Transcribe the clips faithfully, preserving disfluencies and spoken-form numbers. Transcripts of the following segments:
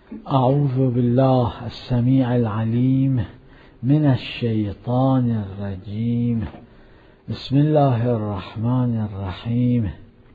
أعوذ بالله السميع العليم من الشيطان الرجيم. بسم الله الرحمن الرحيم.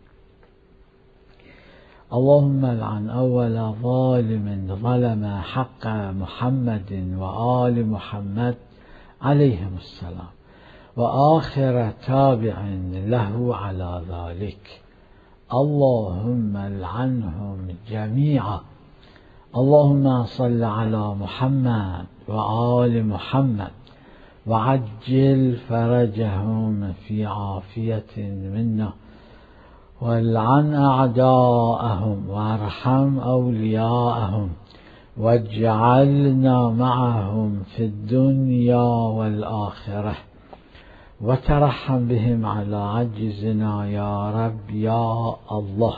اللهم لعن أول ظالم ظلم حق محمد وآل محمد عليهم السلام، وآخر تابع له على ذلك. اللهم لعنهم جميعا. اللهم صل على محمد وآل محمد وعجل فرجهم في عافية منا، والعن أعداءهم وارحم أولياءهم، واجعلنا معهم في الدنيا والآخرة، وترحم بهم على عجزنا يا رب يا الله.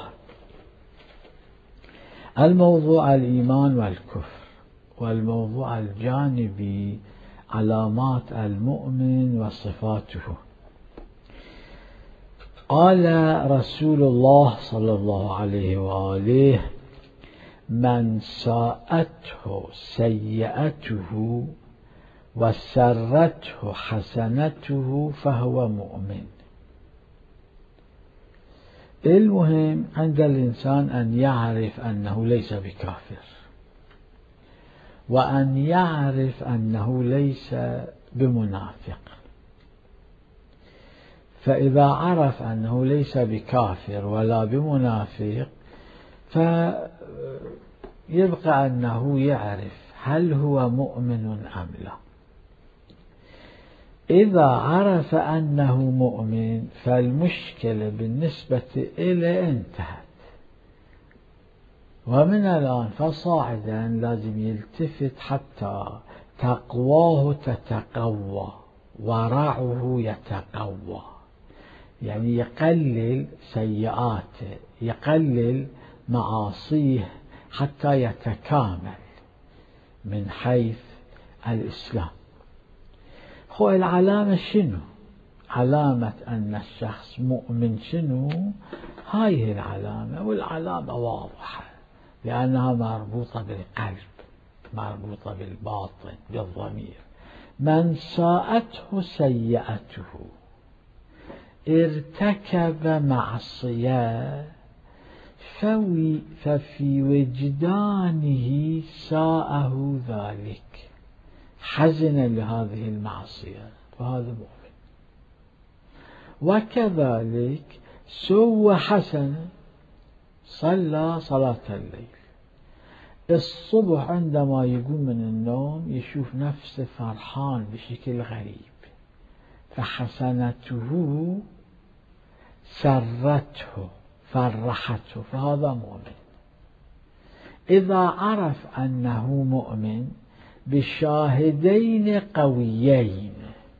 الموضوع الإيمان والكفر، والموضوع الجانبي علامات المؤمن وصفاته. قال رسول الله صلى الله عليه وآله: من ساءته سيئته وسرته حسنته فهو مؤمن. المهم عند الإنسان أن يعرف أنه ليس بكافر، وأن يعرف أنه ليس بمنافق. فإذا عرف أنه ليس بكافر ولا بمنافق، فيبقى أنه يعرف هل هو مؤمن أم لا. إذا عرف أنه مؤمن فالمشكلة بالنسبة إليه انتهت، ومن الآن فصاعدا لازم يلتفت حتى تقواه تتقوى ورعه يتقوى، يعني يقلل سيئاته، يقلل معاصيه حتى يتكامل من حيث الإسلام. هو العلامة شنو؟ علامة أن الشخص مؤمن شنو؟ هاي هي العلامة، والعلامة واضحة لأنها مربوطة بالقلب، مربوطة بالباطن بالضمير. من ساءته سيئته، ارتكب معصية ففي وجدانه ساءه ذلك، حزن لهذه المعصية، فهذا مؤمن. وكذلك سوى حسنة، صلى صلاة الليل، الصبح عندما يقوم من النوم يشوف نفسه فرحان بشكل غريب، فحسنته سرته فرحته، فهذا مؤمن. إذا عرف أنه مؤمن بشاهدين قويين،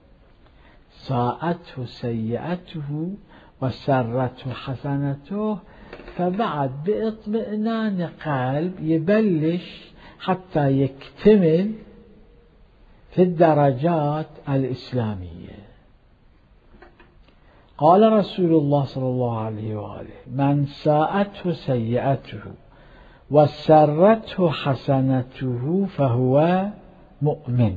ساءته سيئته وسرته حسنته، فبعد باطمئنان قلب يبلش حتى يكتمل في الدرجات الإسلامية. قال رسول الله صلى الله عليه وآله: من ساءته سيئته وسرته حسنته فهو مؤمن.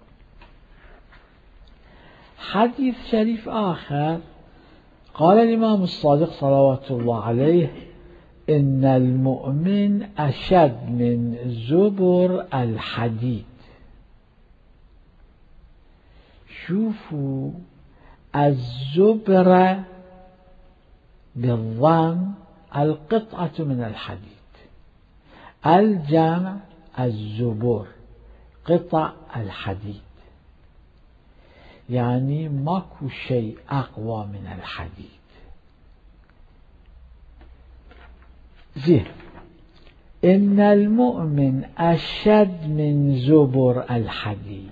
حديث شريف آخر قال الإمام الصادق صلوات الله عليه: إن المؤمن أشد من زبر الحديد. شوفوا، الزبر بالضم القطعة من الحديد، الجمع الزبور، قطع الحديد، يعني ماكو شيء أقوى من الحديد. زين، إن المؤمن أشد من زبر الحديد،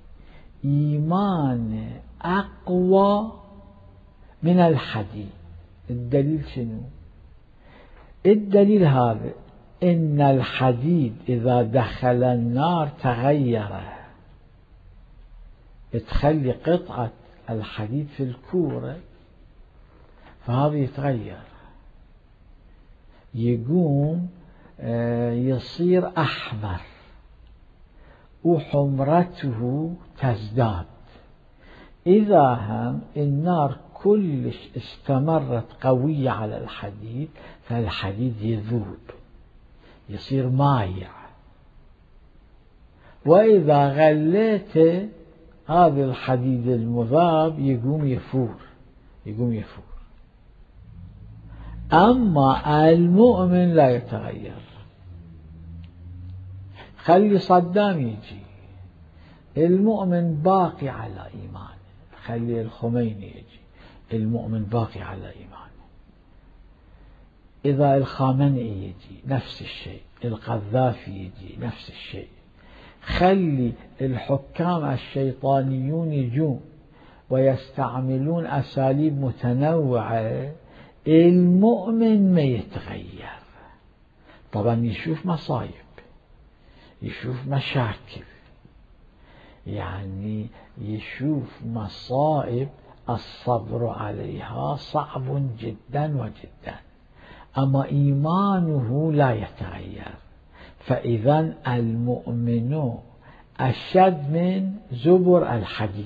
إيمان أقوى من الحديد. الدليل شنو؟ الدليل هذا: إن الحديد إذا دخل النار تغير، تخلي قطعة الحديد في الكورة فهذا يتغير، يقوم يصير أحمر وحمرته تزداد. إذا هم النار كلش استمرت قوية على الحديد فالحديد يذوب يصير مايع، وإذا غليته هذا الحديد المذاب يقوم يفور يقوم يفور. أما المؤمن لا يتغير. خلي صدام يجي، المؤمن باقي على إيمانه. خلي الخميني يجي، المؤمن باقي على إيمانه. إذا الخامنئي يجي نفس الشيء، القذافي يجي نفس الشيء. خلي الحكام الشيطانيون يجون ويستعملون أساليب متنوعة، المؤمن ما يتغير. طبعا يشوف مصايب، يشوف مشاكل، يعني يشوف مصائب الصبر عليها صعب جدا وجدا، أما إيمانه لا يتغير. فإذا المؤمن أشد من زبر الحديد.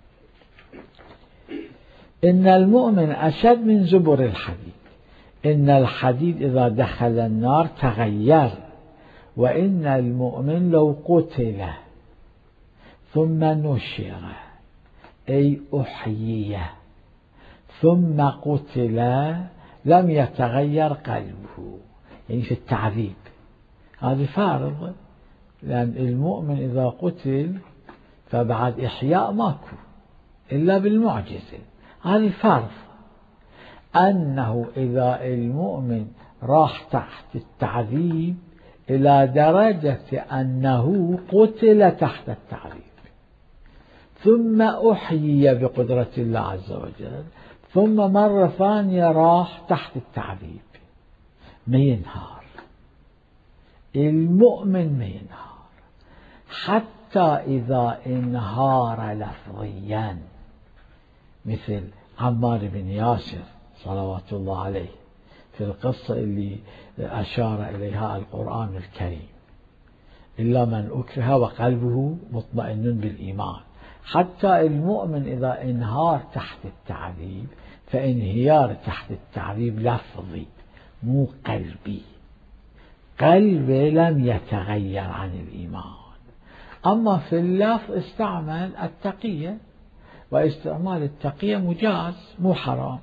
إن المؤمن أشد من زبر الحديد. إن الحديد إذا دخل النار تغير، وإن المؤمن لو قتل ثم نشر أي أحيي ثم قتل لم يتغير قلبه، يعني في التعذيب. هذا فارغ، لأن المؤمن إذا قتل فبعد إحياء ماكو إلا بالمعجزة. هذا فارغ. أنه إذا المؤمن راح تحت التعذيب إلى درجة أنه قتل تحت التعذيب ثم أحيي بقدرة الله عز وجل، ثم مرة ثانية راح تحت التعذيب، ما ينهار. المؤمن ما ينهار، حتى إذا انهار لفظيا مثل عمار بن ياسر صلوات الله عليه في القصة اللي أشار إليها القرآن الكريم، إلا من أكره وقلبه مطمئن بالإيمان. حتى المؤمن إذا انهار تحت التعذيب فانهيار تحت التعذيب لفظي مو قلبي، قلبه لم يتغير عن الإيمان. أما في اللفظ استعمل التقية، واستعمال التقية مجاز مو حرام.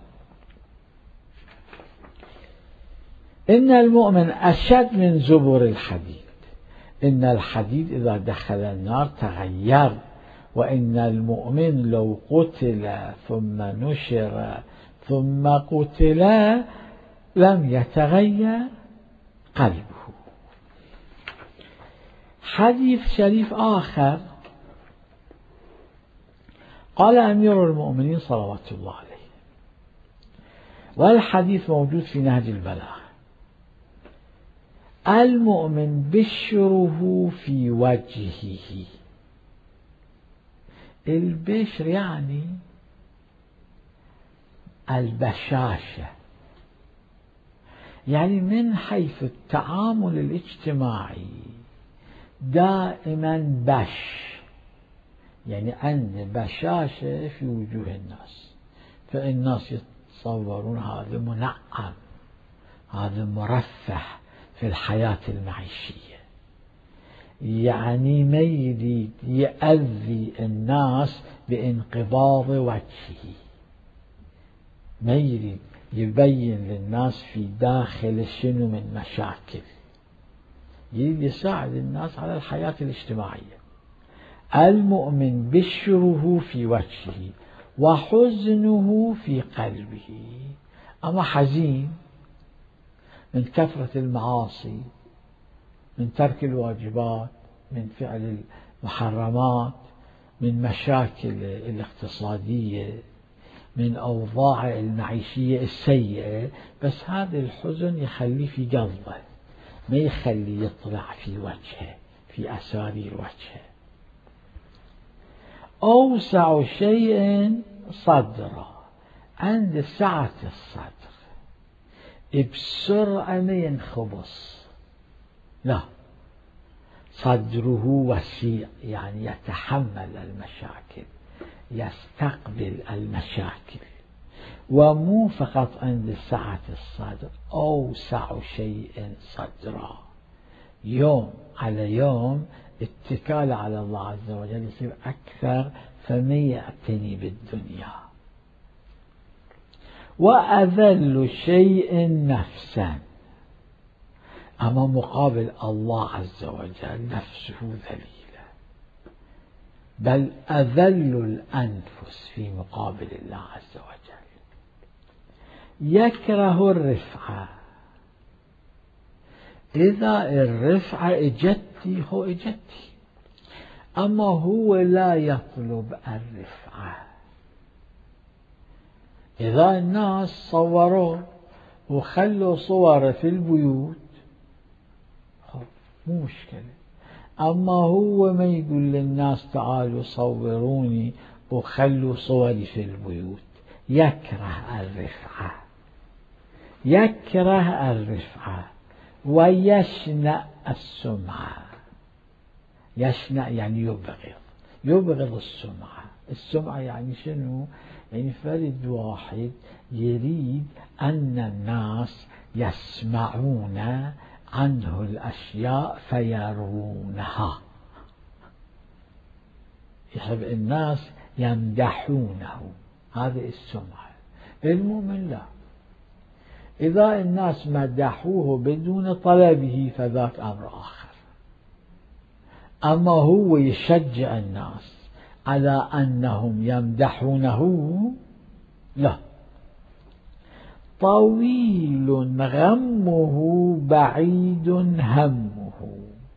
إن المؤمن أشد من زبر الحديد. إن الحديد إذا دخل النار تغير، وإن المؤمن لو قتل ثم نشر ثم قتل لم يتغير قلبه. حديث شريف آخر قال أمير المؤمنين صلوات الله عليه، والحديث موجود في نهج البلاغة: المؤمن بشره في وجهه. البشر يعني البشاشة، يعني من حيث التعامل الاجتماعي دائما بش، يعني عند بشاشة في وجوه الناس، فالناس يتصورون هذا منعم، هذا مرفه في الحياة المعيشية، يعني ما يريد يأذي الناس بانقباض وجهه، ما يريد يبين للناس في داخل شنو من مشاكل، يريد يساعد الناس على الحياة الاجتماعية. المؤمن بشره في وجهه وحزنه في قلبه. أما حزين من كثرة المعاصي، من ترك الواجبات، من فعل المحرمات، من مشاكل الاقتصادية، من أوضاع المعيشية السيئة، بس هذا الحزن يخليه في قلبه، ما يخليه يطلع في وجهه في أسارير وجهه. أوسع شيء صدره، عند سعة الصدر بسرعة ما ينخبص، لا، صدره وسيع يعني يتحمل المشاكل، يستقبل المشاكل، ومو فقط عند سعة الصدر، أوسع شيء صدرا، يوم على يوم اتكال على الله عز وجل يصير أكثر، فمن يعتني بالدنيا. وأذل شيء نفسا، أما مقابل الله عز وجل نفسه ذليلة، بل أذل الأنفس في مقابل الله عز وجل. يكره الرفعة، إذا الرفعة إجتي هو إجتي، أما هو لا يطلب الرفعة. إذا الناس صوروا وخلوا صور في البيوت مو مشكلة، أما هو ما يقول للناس تعالوا صوروني وخلوا صوري في البيوت. يكره الرفعة، يكره الرفعة ويشنأ السمعة. يشنأ يعني يبغض، يبغض السمعة. السمعة يعني شنو؟ يعني فرد واحد يريد أن الناس يسمعون عنه الأشياء فيرونها، يحب الناس يمدحونه، هذه السمعة. المؤمن لا، إذا الناس مدحوه بدون طلبه فذاك أمر آخر، أما هو يشجع الناس على أنهم يمدحونه لا. طويل غمه بعيد همه،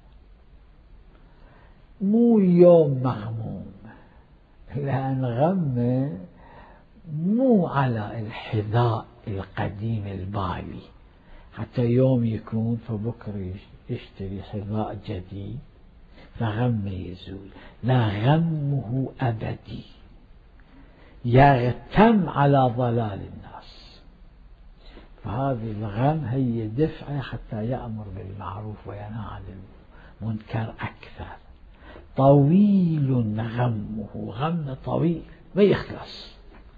مو يوم مغموم، لأن غمه مو على الحذاء القديم البالي، حتى يوم يكون فبكرة يشتري حذاء جديد فغمه يزول. لا، غمه أبدي، يغتم على ضلال الناس. فهذه الغم هي دفعة حتى يأمر بالمعروف وينهى عن المنكر أكثر. طويل غمه، غم طويل ما يخلص.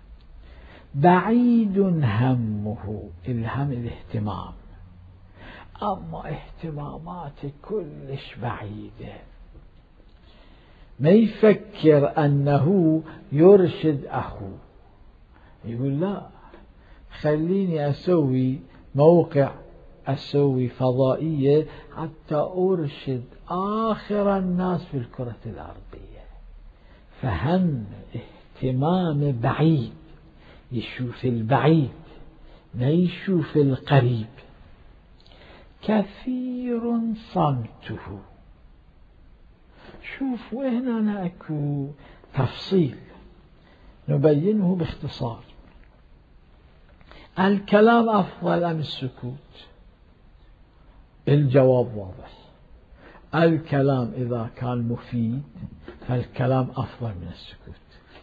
بعيد همه، الهم الاهتمام، أما اهتماماته كلش بعيدة، ما يفكر أنه يرشد أخوه، يقول لا خليني أسوي موقع، أسوي فضائية حتى أرشد آخر الناس في الكرة الأرضية. فهم اهتمام بعيد، يشوف البعيد ما يشوف القريب. كثير صمته، شوف وهنا أكو تفصيل نبينه باختصار. الكلام أفضل أم السكوت؟ الجواب واضح، الكلام إذا كان مفيد فالكلام أفضل من السكوت.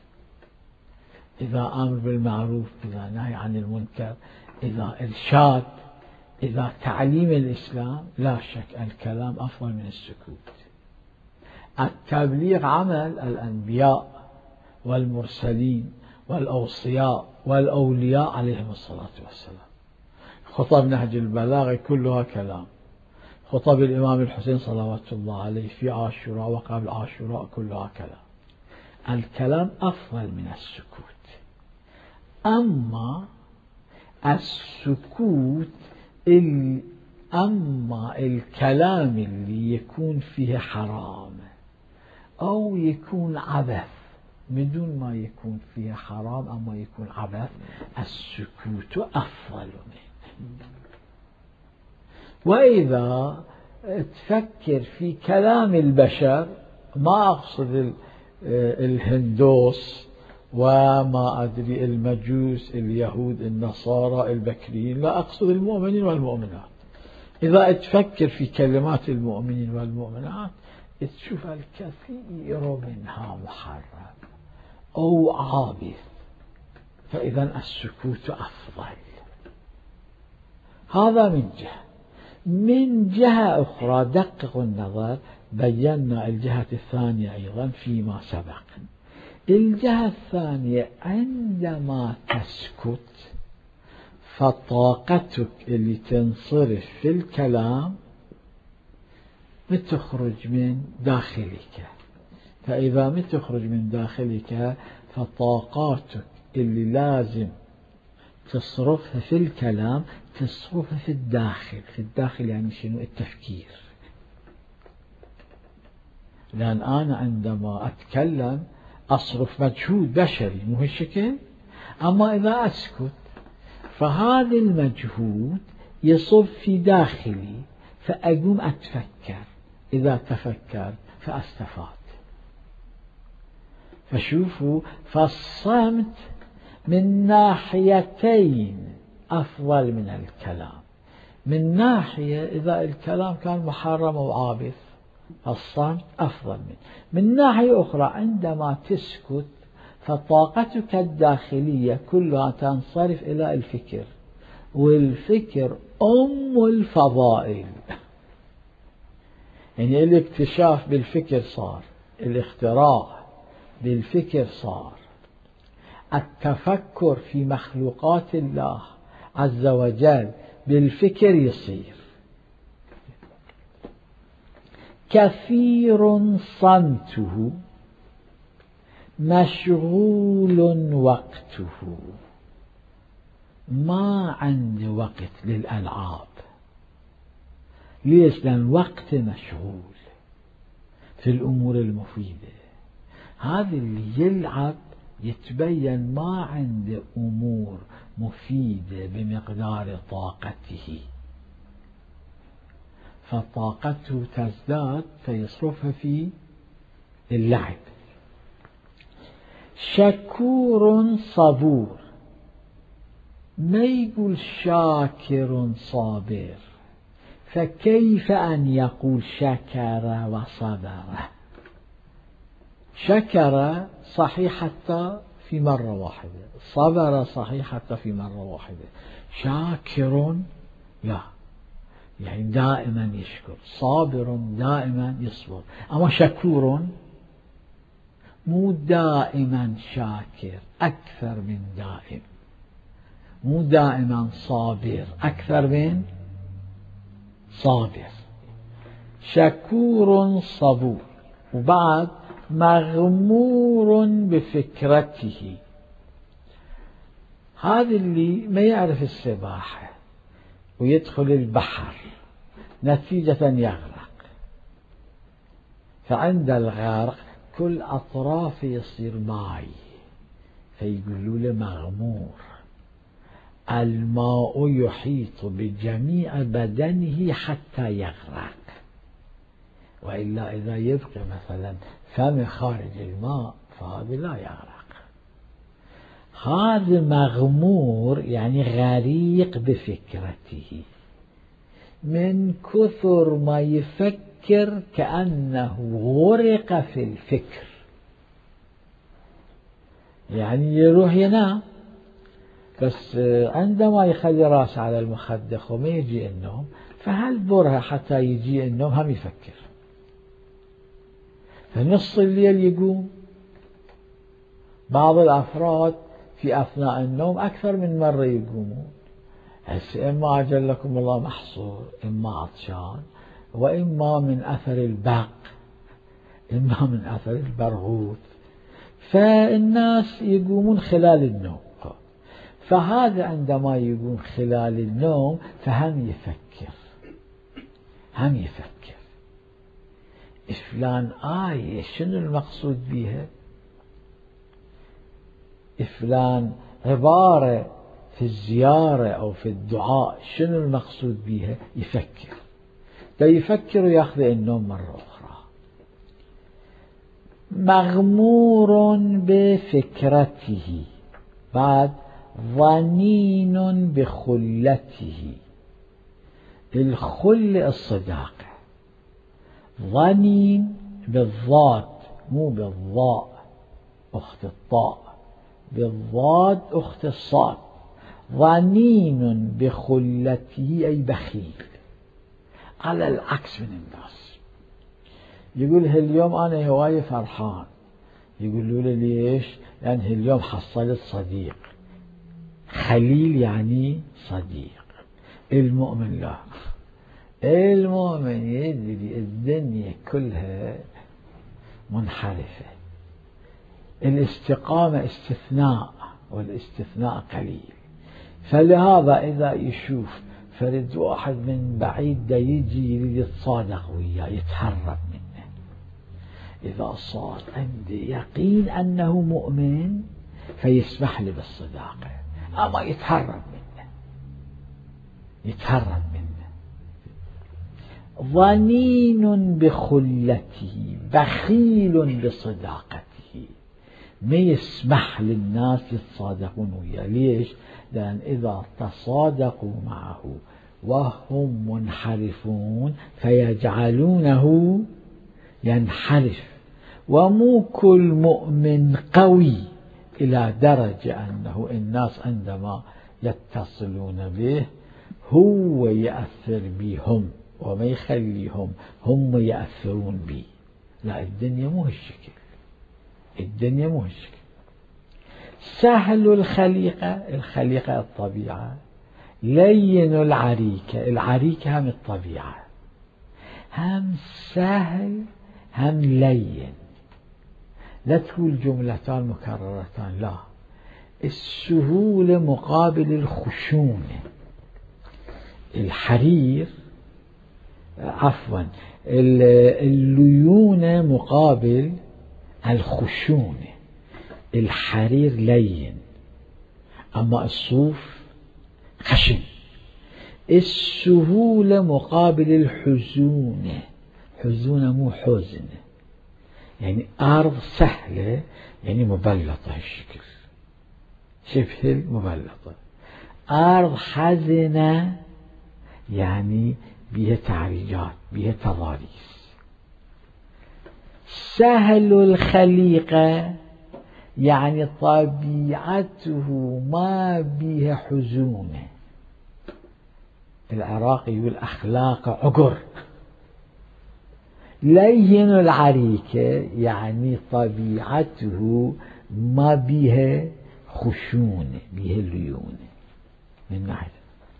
إذا أمر بالمعروف، إذا نهي عن المنكر، إذا إرشاد، إذا تعليم الإسلام، لا شك الكلام أفضل من السكوت. التبليغ عمل الأنبياء والمرسلين والأوصياء والأولياء عليهم الصلاة والسلام. خطب نهج البلاغة كلها كلام، خطب الإمام الحسين صلوات الله عليه في عاشوراء وقبل عاشوراء كلها كلام. الكلام أفضل من السكوت. أما السكوت ال... أما الكلام اللي يكون فيه حرام أو يكون عبث بدون ما يكون فيه حرام أما يكون عبث، السكوت أفضل منه. وإذا تفكر في كلام البشر، ما أقصد الهندوس وما أدري المجوس اليهود النصارى البكريين، لا، أقصد المؤمنين والمؤمنات. إذا تفكر في كلمات المؤمنين والمؤمنات تشوف الكثير منها محرم أو عابث، فإذا السكوت أفضل. هذا من جهة. من جهة أخرى دققوا النظر، بينا الجهة الثانية أيضا فيما سبق. الجهة الثانية عندما تسكت فطاقتك اللي تنصرف في الكلام بتخرج من داخلك، فإذا ما تخرج من داخلك فطاقاتك اللي لازم تصرفها في الكلام تصرفها في الداخل. في الداخل يعني شنو؟ التفكير. لأن أنا عندما أتكلم أصرف مجهود بشري مو هالشكل، أما إذا أسكت فهذا المجهود يصب في داخلي فأقوم أتفكر، إذا تفكر فأستفاد. فشوفوا، فالصمت من ناحيتين أفضل من الكلام. من ناحية إذا الكلام كان محرم وعابث الصمت أفضل منه. من ناحية أخرى عندما تسكت فطاقتك الداخلية كلها تنصرف إلى الفكر، والفكر أم الفضائل. يعني الاكتشاف بالفكر صار، الاختراع بالفكر صار، التفكر في مخلوقات الله عز وجل بالفكر يصير. كثير صمته مشغول وقته. ما عندي وقت للألعاب. ليش؟ لأن وقت مشغول في الأمور المفيدة. هذا اللي يلعب يتبين ما عنده أمور مفيدة بمقدار طاقته، فطاقته تزداد فيصرفها في اللعب. شكور صبور، ما يقول شاكر صابر، فكيف أن يقول شكر وصبر؟ شكر صحيح حتى في مرة واحدة، صبر صحيح حتى في مرة واحدة، شاكر لا، يعني دائما يشكر، صابر دائما يصبر. أما شكور مو دائما شاكر، أكثر من دائم، مو دائما صابر، أكثر من صابر. شكور صبور. وبعد مغمور بفكرته، هذا اللي ما يعرف السباحة ويدخل البحر نتيجة يغرق، فعند الغرق كل أطرافه يصير ماء، فيقولوا له مغمور. الماء يحيط بجميع بدنه حتى يغرق، وإلا إذا يبقى مثلا فم خارج الماء فهذا لا يغرق. هذا مغمور يعني غريق بفكرته، من كثر ما يفكر كأنه غرق في الفكر. يعني يروح ينام بس عندما يخلي راسه على المخدة وما يجي النوم، فهل برهة حتى يجي النوم هم يفكر. فنص الليل يقوم. بعض الأفراد في أثناء النوم أكثر من مرة يقومون. هسه إما أجلكم الله محصور، إما عطشان، وإما من أثر البق، إما من أثر البرغوث، فالناس يقومون خلال النوم. فهذا عندما يقوم خلال النوم فهم يفكر، هم يفكر فلان آية شنو المقصود بها، فلان عبارة في الزيارة أو في الدعاء شنو المقصود بها، يفكر. دا يفكر وياخذ النوم مرة أخرى. مغمور بفكرته. بعد ظنين بخلته. الخل الصداقة. ظنين بالضاد مو بالضاء أخت الطاء، بالضاد أخت الصاد. ظنين بخلته أي بخيل. على العكس من الناس. يقول اليوم أنا هواية فرحان. يقولوا له ليش؟ لأن اليوم حصلت صديق. خليل يعني صديق. المؤمن لا، المؤمن يدري الدنيا كلها منحرفة. الاستقامة استثناء، والاستثناء قليل. فلهذا إذا يشوف فرد واحد من بعيد دا يجي يريد يتصادق وياه يتهرب منه. إذا صار عنده يقين أنه مؤمن فيسمح له بالصداقة، أما يتهرب منه، يتهرب منه. ظنين بخلته، بخيل بصداقته، ما يسمح للناس يتصادقون وياه. ليش؟ لأن إذا تصادقوا معه وهم منحرفون فيجعلونه ينحرف. ومو كل مؤمن قوي إلى درجة أنه الناس عندما يتصلون به هو يأثر بهم وما يخليهم هم يأثرون به. لا، الدنيا مو هالشكل، الدنيا مو هالشكل. سهل الخليقة، الخليقة الطبيعة، لين العريكة، العريكة هم الطبيعة، هم سهل هم لين. لا تقول جملتان مكررتان، لا، السهولة مقابل الخشونة. الحرير عفوا الليونة مقابل الخشونة. الحرير لين أما الصوف خشن. السهولة مقابل الحزونة، حزونة مو حزن، يعني أرض سهلة يعني مبلطة هالشكل، شبه المبلطة. أرض حزنة يعني بها تعريجات، بها تضاريس. سهل الخليقة يعني طبيعته ما بها حزونة. العراقي يقول أخلاق عقر. لين العريكة يعني طبيعته ما بها خشونة، بها ليونة. من ناحية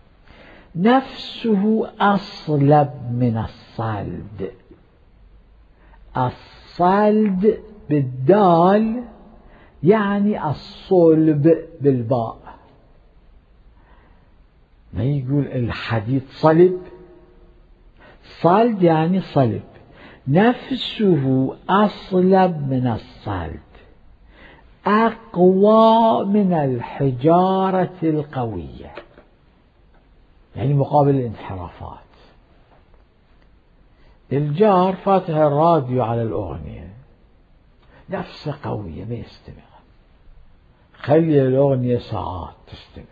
نفسه أصلب من الصلد. الصلد بالدال يعني الصلب بالباء. ما يقول الحديد صلب، صلد يعني صلب. نفسه أصلب من الصلد، أقوى من الحجارة القوية، يعني مقابل الانحرافات. الجار فاتح الراديو على الأغنية، نفسه قوية ما يستمر، خلي الأغنية ساعات تستمر.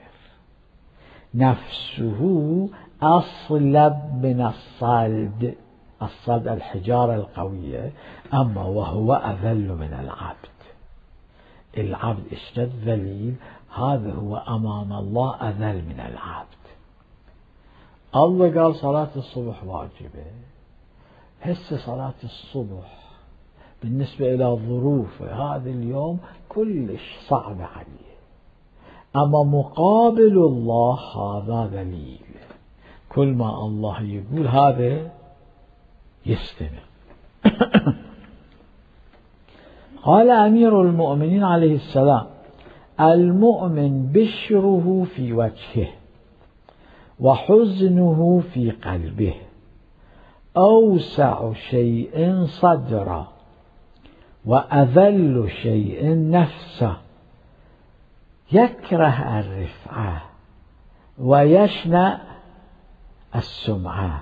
نفسه أصلب من الصلد، الصلد الحجارة القوية، أما وهو أذل من العبد. العبد اشتد ذليل، هذا هو أمام الله أذل من العبد. الله قال صلاة الصبح واجبة، هسه صلاة الصبح بالنسبة إلى ظروفه هذا اليوم كلش صعب عليه، أما مقابل الله هذا ذليل. كل ما الله يقول هذا يستمع. قال أمير المؤمنين عليه السلام: المؤمن بشره في وجهه وحزنه في قلبه، أوسع شيء صدره وأذل شيء نفسه، يكره الرفعة ويشنأ السمعة،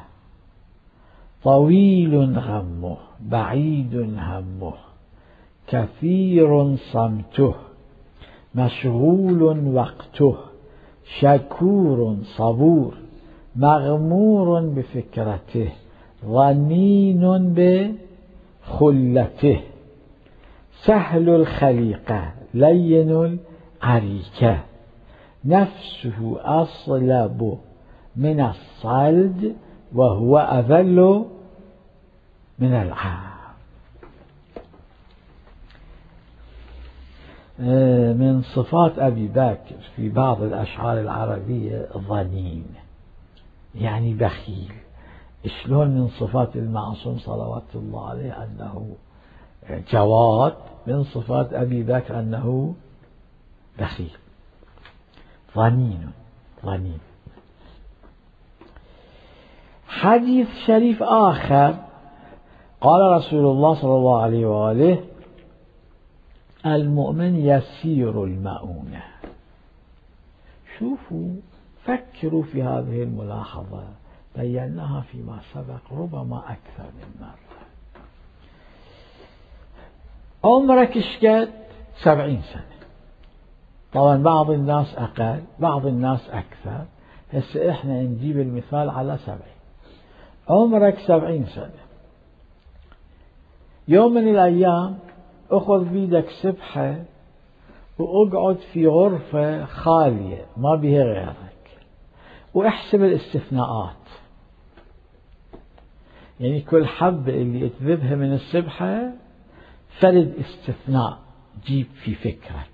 طويل غمه بعيد همه، كثير صمته مشغول وقته، شكور صبور مغمور بفكرته، ظنين بخلته. سهل الخليقة لين العريكة، نفسه أصلب من الصلد وهو أذل من العام. من صفات أبي بكر في بعض الأشعار العربية ظنين، يعني بخيل. شلون من صفات المعصوم صلوات الله عليه أنه جواد، من صفات أبي بكر أنه بخيل ظنين ظنين. حديث شريف آخر قال رسول الله صلى الله عليه وآله: المؤمن يسير المؤونة. شوفوا، فكروا في هذه الملاحظة، بيناها فيما سبق ربما أكثر من مرة. عمرك شقد؟ سبعين سنة. طبعا بعض الناس أقل، بعض الناس أكثر. هسه إحنا نجيب المثال على سبعين. عمرك سبعين سنة، يوم من الأيام أخذ بيدك سبحة وأقعد في غرفة خالية ما بها غيرك، واحسب الاستثناءات. يعني كل حبة اللي تذبها من السبحة فرد استثناء جيب في فكرك.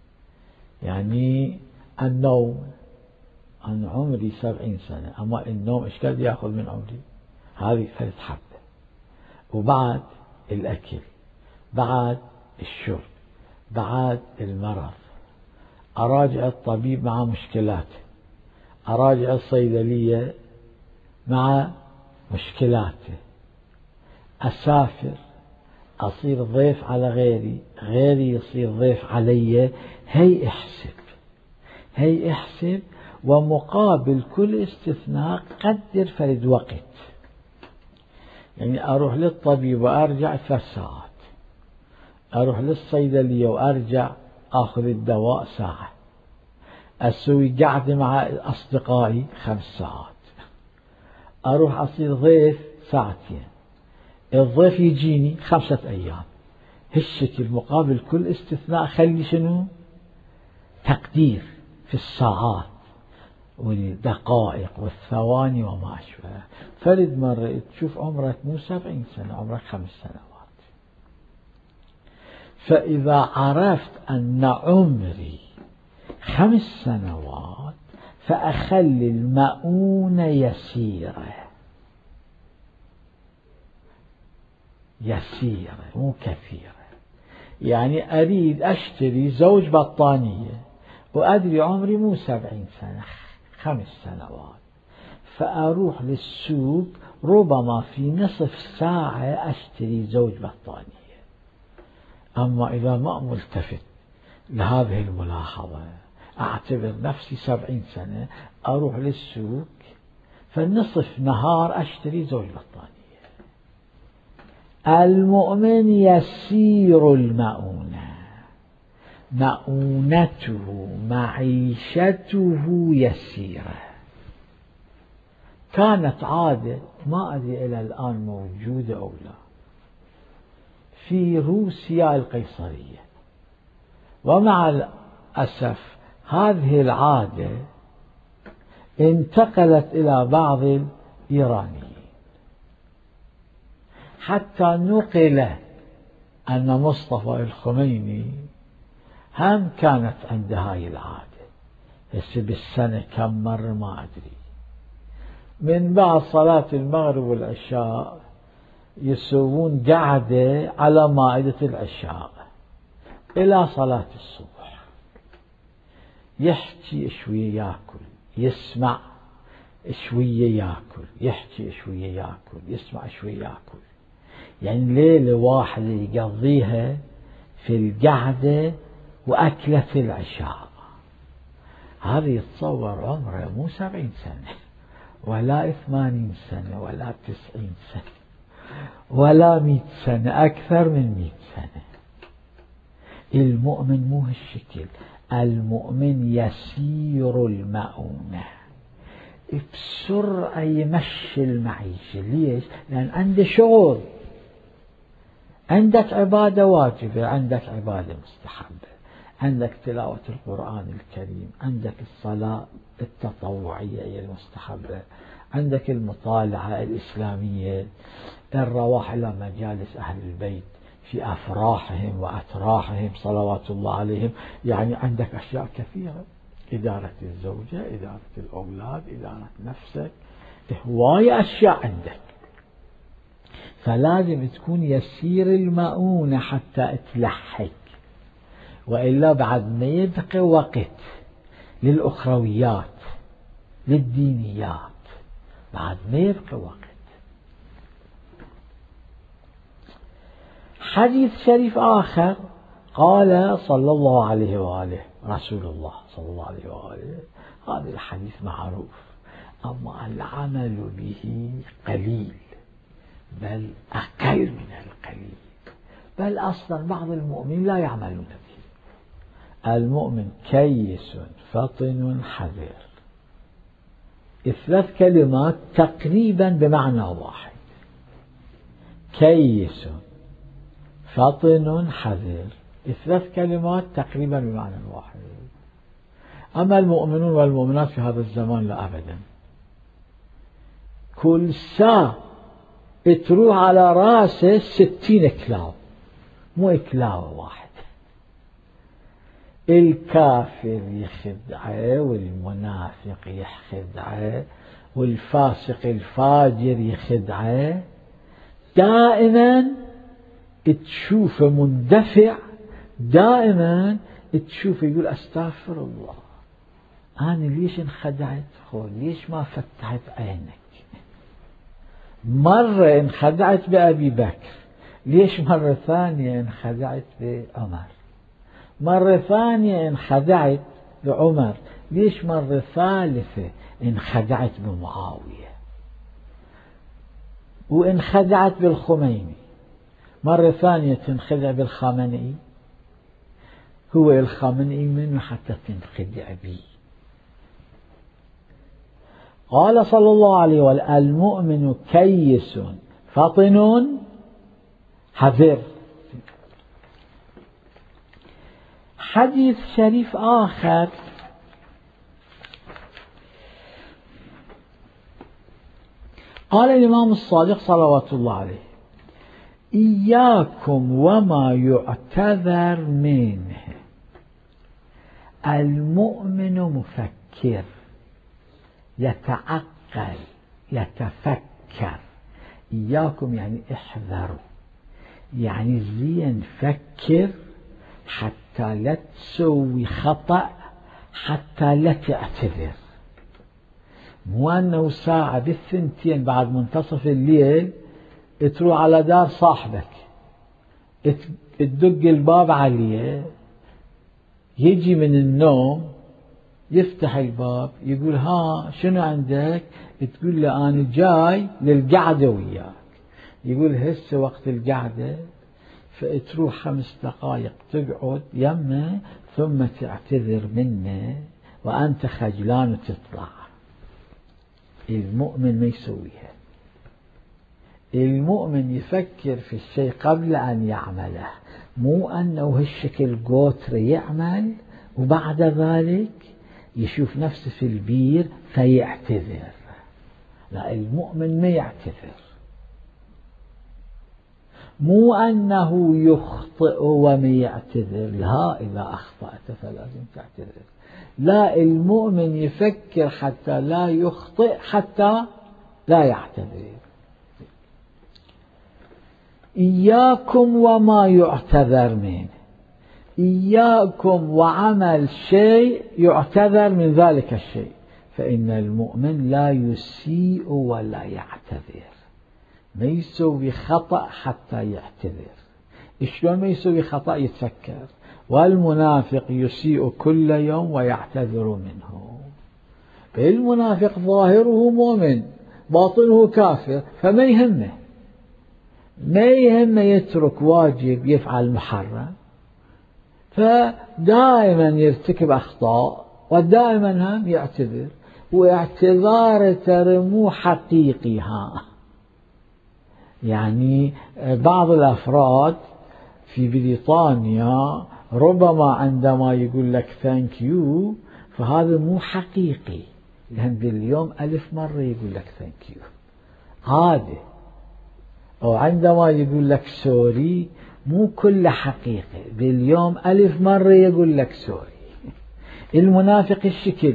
يعني النوم، أنا عمري سبعين سنة، أما النوم إيش قد يأخذ من عمري؟ هذه فرد حبة. وبعد الأكل، بعد الشرب، بعد المرض، أراجع الطبيب مع مشكلاته، أراجع الصيدلية مع مشكلاته، أسافر، أصير ضيف على غيري، غيري يصير ضيف علي. هي احسب هي احسب ومقابل كل استثناء قدر فرد وقت. يعني أروح للطبيب وأرجع ثلاث ساعات، أروح للصيدلية وأرجع أخذ الدواء ساعة، أسوي قعدة مع أصدقائي خمس ساعات، أروح أصير ضيف ساعتين، الضيف يجيني خمسة أيام. هالشكل مقابل كل استثناء خلي شنو؟ تقدير في الساعات والدقائق والثواني وما أشبه. فرد مرة تشوف عمرك مو سبعين سنة، عمرك خمس سنوات. فإذا عرفت أن عمري خمس سنوات فأخلي المؤونة يسيرة، يسيرة مو كثيرة. يعني أريد أشتري زوج بطانية وأدري عمري مو سبعين سنة، خمس سنوات، فأروح للسوق ربما في نصف ساعة أشتري زوج بطانية. أما إذا ما ملتفت لهذه الملاحظة، أعتبر نفسي سبعين سنة، أروح للسوق فالنصف نهار أشتري زوج بطانية. المؤمن يسير المؤونة، مؤونته معيشته يسيرة. كانت عادة ما أدري إلى الآن موجودة أو لا في روسيا القيصرية، ومع الأسف هذه العادة انتقلت إلى بعض الإيرانيين، حتى نقل أن مصطفى الخميني هم كانت عنده هاي العادة. هسه بالسنة كم مرة ما أدري، من بعد صلاة المغرب والعشاء يسوون قعدة على مائدة العشاء إلى صلاة الصبح، يحكي شوية يأكل، يسمع شوية يأكل، يحكي شوية يأكل، يسمع شوية يأكل. يعني ليلة واحدة يقضيها في القعدة وأكلة العشاء. هذا يتصور عمره مو سبعين سنة ولا ثمانين سنة ولا تسعين سنة ولا مئة سنة، أكثر من مئة سنة. المؤمن مو هالشكل، المؤمن يسير المؤونة، بسرعة يمشي المعيشة. ليش؟ لأن عنده شغل، عندك عبادة واجبة، عندك عبادة مستحبة، عندك تلاوة القرآن الكريم، عندك الصلاة التطوعية المستحبة، عندك المطالعة الإسلامية، الرواح إلى مجالس أهل البيت في أفراحهم وأتراحهم صلوات الله عليهم، يعني عندك أشياء كثيرة، إدارة الزوجة، إدارة الأولاد، إدارة نفسك، هواية أشياء عندك، فلازم تكون يسير المؤونة حتى تلحق، وإلا بعد ما يبقى وقت للأخرويات للدينيات، بعد ما يبقى وقت. حديث شريف آخر قال صلى الله عليه وآله رسول الله صلى الله عليه وآله، هذا الحديث معروف، أما العمل به قليل، بل أقل من القليل، بل أصلا بعض المؤمنين لا يعملون به. المؤمن كيس فطن حذر، ثلاث كلمات تقريبا بمعنى واحد، كيس فطن حذر، ثلاث كلمات تقريبا بمعنى واحد. أما المؤمنون والمؤمنات في هذا الزمان لا أبدا، كل ساعة تروح على راسه ستين كلاو، مو كلاو واحد. الكافر يخدعه، والمنافق يخدعه، والفاسق الفاجر يخدعه، دائما تشوفه مندفع، دائما تشوفه يقول أستغفر الله، أنا ليش انخدعت؟ خو ليش ما فتحت عينك؟ مرة انخدعت بأبي بكر، ليش مرة ثانية انخدعت بعمر؟ مرة ثانية انخدعت بعمر، ليش مرة ثالثة انخدعت بمعاوية؟ وانخدعت بالخميني، مرة ثانية تنخدع بالخامنئي، هو الخامنئي منه حتى تنخدع به. قال صلى الله عليه وسلم المؤمن كيس فطن حذر. حديث شريف آخر قال الإمام الصادق صلوات الله عليه إياكم وما يعتذر منه، المؤمن مفكر يتعقل يتفكر، إياكم يعني احذروا، يعني زين فكر حتى لا تسوي خطأ، حتى لا تعتذر. مو أنه ساعة بالثنتين بعد منتصف الليل تروح على دار صاحبك تدق الباب عليه، يجي من النوم يفتح الباب يقول ها شنو عندك؟ تقول له أنا جاي للقعدة وياك، يقول هسه وقت القعدة، فتروح خمس دقائق تقعد يمه ثم تعتذر منه وأنت خجلان وتطلع. المؤمن ما يسويها، المؤمن يفكر في الشيء قبل أن يعمله، مو أنه هالشكل قوتر يعمل وبعد ذلك يشوف نفسه في البير فيعتذر. لا، المؤمن ما يعتذر، مو أنه يخطئ وما يعتذر، لا، إذا أخطأت فلازم تعتذر. لا، المؤمن يفكر حتى لا يخطئ حتى لا يعتذر. إياكم وما يعتذر منه، إياكم وعمل شيء يعتذر من ذلك الشيء، فإن المؤمن لا يسيء ولا يعتذر، ما يسوي خطأ حتى يعتذر. شلون ما يسوي خطأ؟ يتفكر. والمنافق يسيء كل يوم ويعتذر منه. المنافق ظاهره مؤمن باطنه كافر، فما يهمه ما يهمه يترك واجب يفعل محرم، فدائما يرتكب أخطاء ودائما هم يعتذر، واعتذار ترى مو حقيقي. ها يعني بعض الأفراد في بريطانيا ربما عندما يقول لك ثانك يو فهذا مو حقيقي، لأن باليوم ألف مرة يقول لك ثانك يو عادي. أو عندما يقول لك سوري مو كل حقيقة، باليوم ألف مرة يقول لك سوري. المنافق الشكل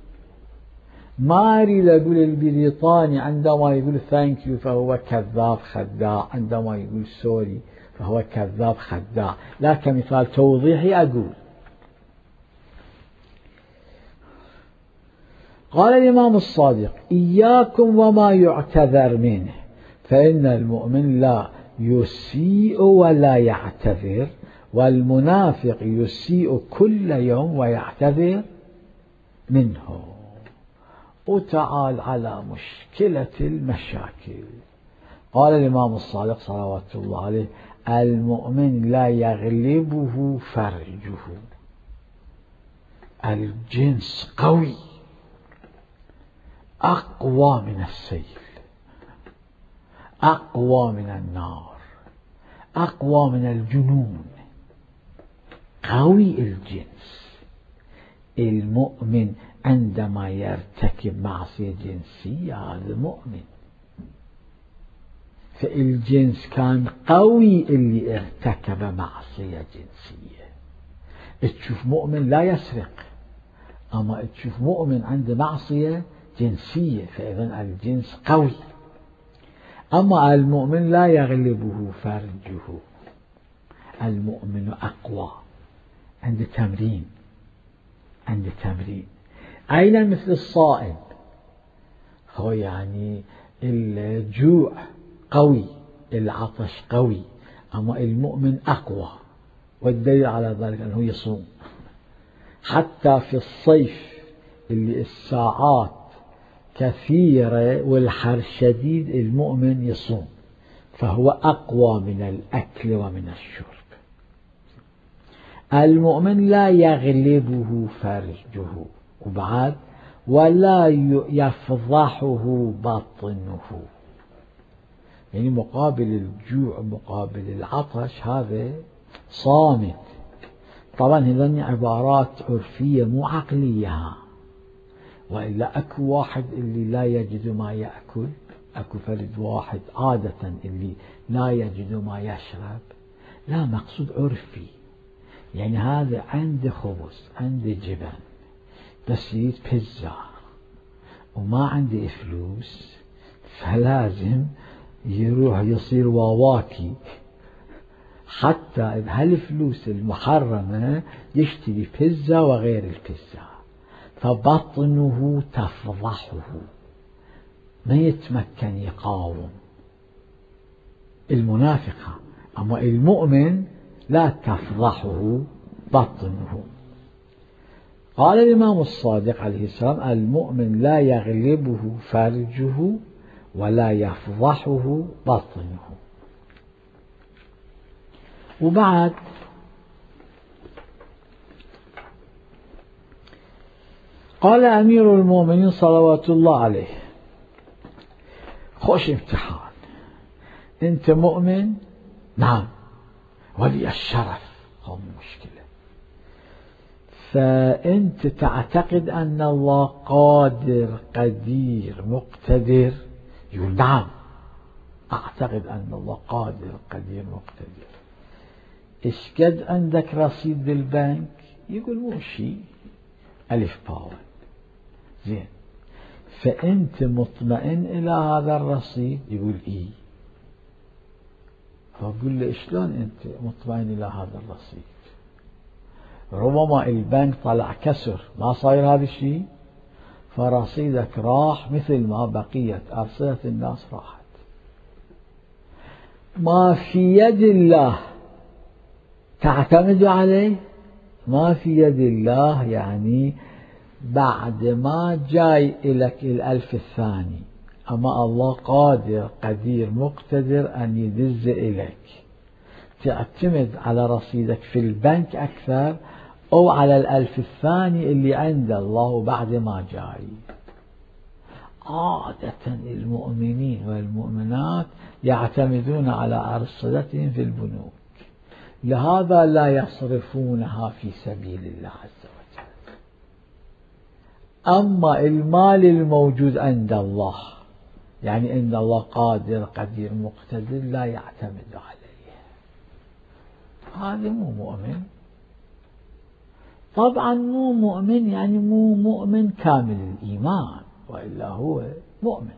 ما أريد أقول البريطاني عندما يقول ثانك يو فهو كذاب خداع، عندما يقول سوري فهو كذاب خداع، لا كمثال توضيحي أقول. قال الإمام الصادق: إياكم وما يعتذر منه، فإن المؤمن لا يسيء ولا يعتذر، والمنافق يسيء كل يوم ويعتذر منه. وتعال على مشكلة المشاكل. قال الإمام الصادق صلوات الله عليه: المؤمن لا يغلبه فرجه. الجنس قوي أقوى من السيف، أقوى من النار، أقوى من الجنون، قوي الجنس. المؤمن عندما يرتكب معصية جنسية هذا مؤمن. فالجنس كان قوي اللي ارتكب معصية جنسية. تشوف مؤمن لا يسرق، أما تشوف مؤمن عنده معصية جنسية، فإذا الجنس قوي. أما المؤمن لا يغلبه فرجه، المؤمن أقوى، عنده تمرين، عنده تمرين. أين مثل الصائم، هو يعني الجوع قوي، العطش قوي، أما المؤمن أقوى. والدليل على ذلك أنه يصوم حتى في الصيف اللي الساعات كثيرة والحر شديد، المؤمن يصوم، فهو أقوى من الأكل ومن الشرب. المؤمن لا يغلبه فرجه، وبعد ولا يفضحه باطنه. يعني مقابل الجوع مقابل العطش هذا صامت. طبعا هذه عبارات عرفية مو عقلية، وإلا أكو واحد اللي لا يجد ما يأكل، أكو فرد واحد عادة اللي لا يجد ما يشرب، لا مقصود عرفي. يعني هذا عنده خبز، عنده جبن، بس يريد بيتزا وما عنده فلوس، فلازم يروح يصير واواكي حتى هالفلوس المحرمة يشتري بيتزا وغير البيتزا، فبطنه تفضحه، ما يتمكن يقاوم. المنافقة. أما المؤمن لا تفضحه بطنه. قال الإمام الصادق عليه السلام: المؤمن لا يغلبه فرجه ولا يفضحه بطنه. وبعد قال أمير المؤمنين صلوات الله عليه: خوش امتحان، أنت مؤمن؟ نعم، ولي الشرف، هو مشكلة. فأنت تعتقد أن الله قادر قدير مقتدر؟ يقول نعم، أعتقد أن الله قادر قدير مقتدر. إيش قد عندك رصيد بالبنك؟ يقول مو شيء، ألف باوند. زين، فأنت مطمئن إلى هذا الرصيد؟ يقول إيه. فأقول له شلون أنت مطمئن إلى هذا الرصيد؟ ربما البنك طلع كسر، ما صاير هذا الشيء، فرصيدك راح مثل ما بقية أرصدة الناس راحت. ما في يد الله تعتمد عليه، ما في يد الله يعني بعد ما جاي إليك الألف الثاني، أما الله قادر قدير مقتدر أن يدز إليك. تعتمد على رصيدك في البنك أكثر أو على الألف الثاني اللي عند الله بعد ما جاي. عادة المؤمنين والمؤمنات يعتمدون على أرصدتهم في البنوك، لهذا لا يصرفونها في سبيل الله عز وجل. أما المال الموجود عند الله، يعني عند الله قادر قدير مقتدر، لا يعتمد عليه، هذا مو مؤمن. طبعا مو مؤمن يعني مو مؤمن كامل الإيمان، وإلا هو مؤمن.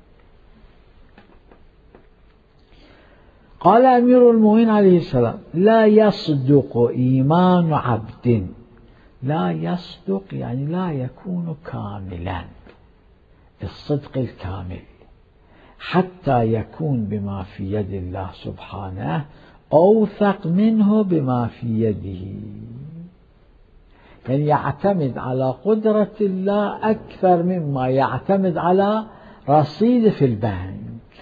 قال أمير المؤمنين عليه السلام: لا يصدق إيمان عبد، لا يصدق يعني لا يكون كاملا الصدق الكامل، حتى يكون بما في يد الله سبحانه أوثق منه بما في يده، يعني يعتمد على قدرة الله أكثر مما يعتمد على رصيد في البنك.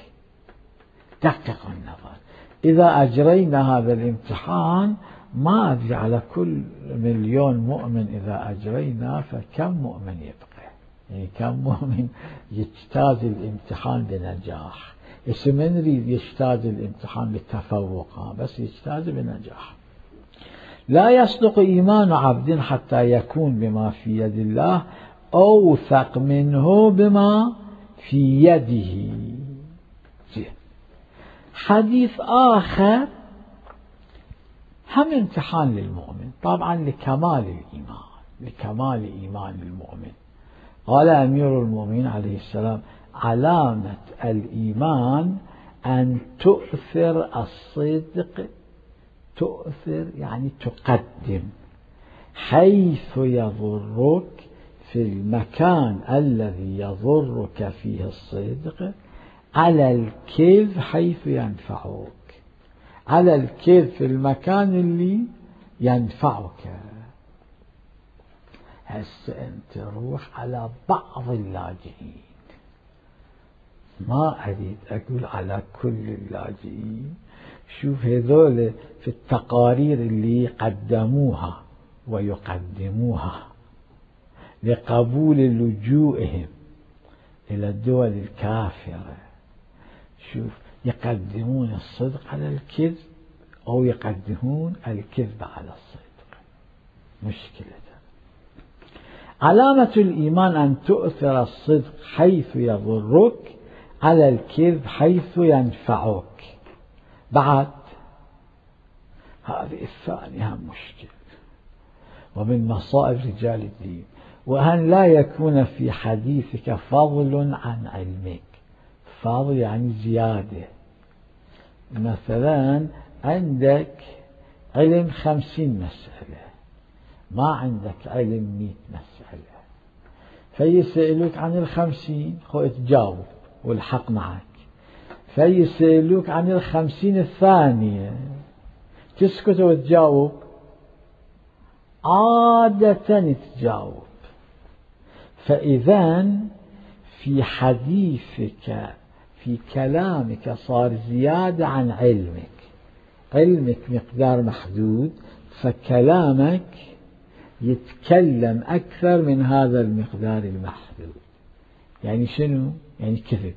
دقق النظر، إذا أجرينا هذا الامتحان ما أدري على كل مليون مؤمن إذا أجرينا فكم مؤمن يبقى، يعني كم مؤمن يجتاز الامتحان بنجاح. اسم من يريد يجتاز الامتحان بالتفوق، بس يجتاز بنجاح. لا يصدق إيمان عبد حتى يكون بما في يد الله أوثق منه بما في يده. حديث آخر هم امتحان للمؤمن، طبعا لكمال الإيمان، لكمال إيمان المؤمن. قال أمير المؤمنين عليه السلام: علامة الإيمان أن تؤثر الصدق، تؤثر يعني تقدم، حيث يضرك في المكان الذي يضرك فيه الصدق، على الكذب حيث ينفعك، على الكذب في المكان اللي ينفعك. هسه أنت روح على بعض اللاجئين، ما أريد أقول على كل اللاجئين، شوف هذول في التقارير اللي قدموها ويقدموها لقبول لجوئهم إلى الدول الكافرة، شوف يقدمون الصدق على الكذب أو يقدمون الكذب على الصدق. مشكلة. علامة الإيمان أن تؤثر الصدق حيث يضرك على الكذب حيث ينفعك. بعد هذه الثانية هم مشكلة، ومن مصائب رجال الدين، وأن لا يكون في حديثك فضل عن علمك. فضل يعني زيادة، مثلا عندك علم خمسين مسألة، ما عندك علم مئة مسألة، فيسألوك عن الخمسين خو تجاوب والحق معك، فيسألوك عن الخمسين الثانية تسكت وتجاوب، عادة تجاوب. فإذا في حديثك في كلامك صار زيادة عن علمك، علمك مقدار محدود، فكلامك يتكلم أكثر من هذا المقدار المحدود. يعني شنو؟ يعني كذب،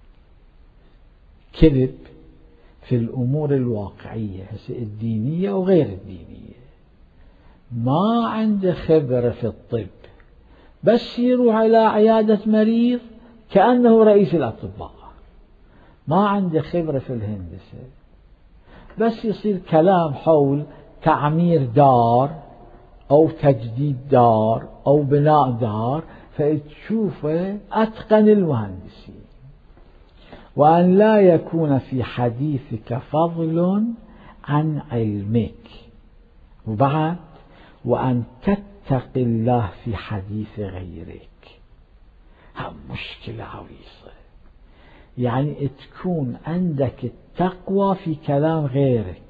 كذب في الأمور الواقعية الدينية وغير الدينية. ما عنده خبرة في الطب، بس يروح على عيادة مريض كأنه رئيس الأطباء. ما عنده خبرة في الهندسة، بس يصير كلام حول تعمير دار أو تجديد دار أو بناء دار، فتشوفه أتقن المهندسين. وأن لا يكون في حديثك فضل عن علمك. وبعد وأن تتقي الله في حديث غيرك. هم مشكلة عويصة، يعني تكون عندك التقوى في كلام غيرك،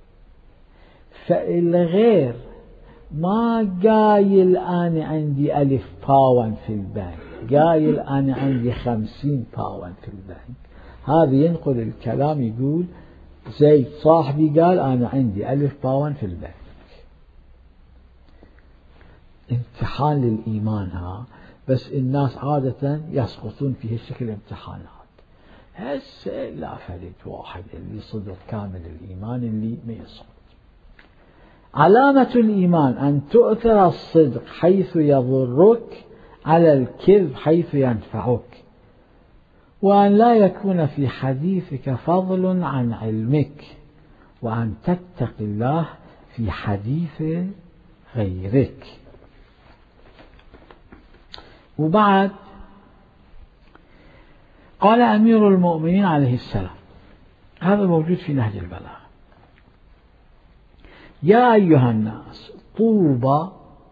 فالغير ما قايل أنا عندي ألف باون في البنك، قايل أنا عندي خمسين باون في البنك، هذا ينقل الكلام يقول زيد صاحبي قال أنا عندي ألف باون في البنك. امتحان للإيمان ها، بس الناس عادة يسقطون في هالشكل امتحانات. هسه لا فرد واحد اللي صدق كامل الإيمان اللي ما يسقط. علامة الإيمان أن تؤثر الصدق حيث يضرك على الكذب حيث ينفعك، وأن لا يكون في حديثك فضل عن علمك، وأن تتقي الله في حديث غيرك. وبعد قال أمير المؤمنين عليه السلام، هذا موجود في نهج البلاغة: يا أيها الناس طوبى،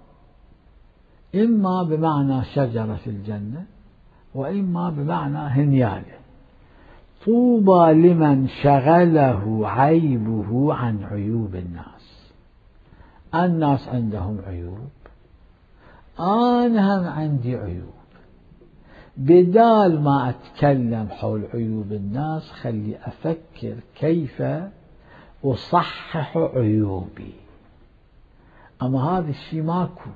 إما بمعنى شجرة في الجنة وإما بمعنى هنيالة، طوبى لمن شغله عيبه عن عيوب الناس. الناس عندهم عيوب، أنا هم عندي عيوب، بدال ما أتكلم حول عيوب الناس خلي أفكر كيف أصحح عيوبي. أما هذا الشيء ماكو.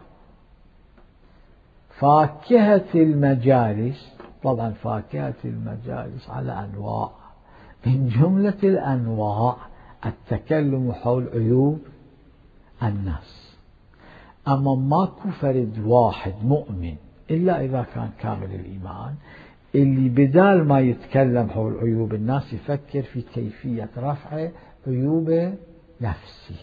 فاكهة المجالس، طبعا فاكهة المجالس على أنواع، من جملة الأنواع التكلم حول عيوب الناس. أما ماكو فرد واحد مؤمن إلا إذا كان كامل الإيمان اللي بدال ما يتكلم حول عيوب الناس يفكر في كيفية رفع عيوب نفسه.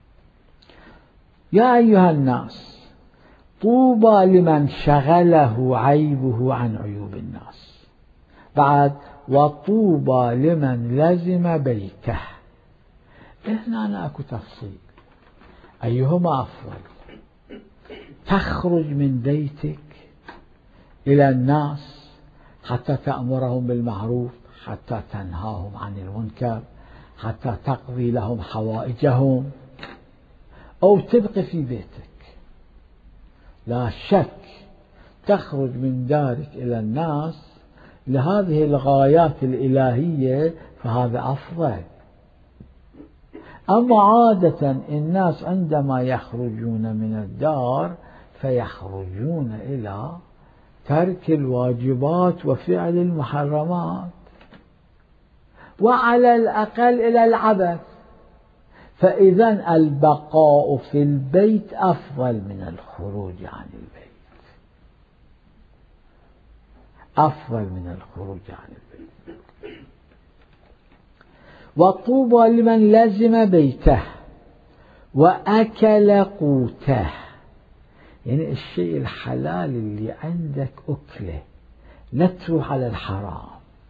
يا أيها الناس طوبى لمن شغله عيبه عن عيوب الناس. بعد وطوبى لمن لزم بيته. هنا أنا أكو تفصيل، أيهما أفضل؟ تخرج من بيتك إلى الناس حتى تأمرهم بالمعروف، حتى تنهاهم عن المنكر، حتى تقضي لهم حوائجهم، أو تبقي في بيتك؟ لا شك تخرج من دارك إلى الناس لهذه الغايات الإلهية، فهذا أفضل. أما عادة الناس عندما يخرجون من الدار فيخرجون إلى ترك الواجبات وفعل المحرمات، وعلى الأقل إلى العبث. فإذا البقاء في البيت أفضل من الخروج عن البيت، أفضل من الخروج عن البيت. وطوبى لمن لزم بيته وأكل قوته، يعني الشيء الحلال اللي عندك أكله، لا تروح على الحرام.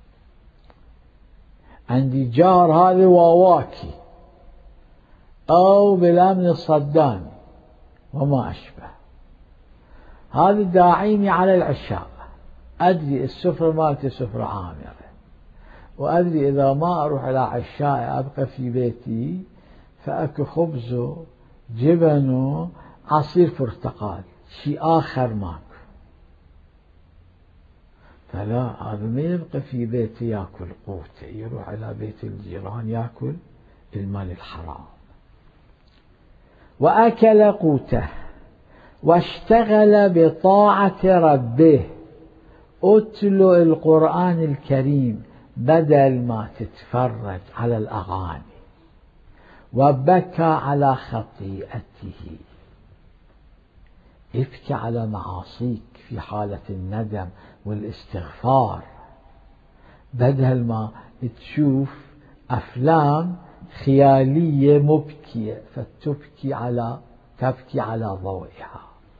عندي جار هذا واواكي أو بالأمن الصدامي وما أشبه، هذا داعيني على العشاء، أدري السفرة مالتي سفرة عامرة، وأدري إذا ما أروح إلى عشاء أبقى في بيتي فأكو خبز جبن عصير برتقال، شيء آخر ماكو. فلا، هذا ما يبقى في بيتي يأكل قوته، يروح إلى بيت الجيران يأكل المال الحرام. وأكل قوته واشتغل بطاعة ربه، أتلو القرآن الكريم بدل ما تتفرج على الأغاني، وبكى على خطيئته، ابكي على معاصيك في حالة الندم والاستغفار، بدل ما تشوف أفلام خيالية مبكية فتبكي على تبكي على ضوئها.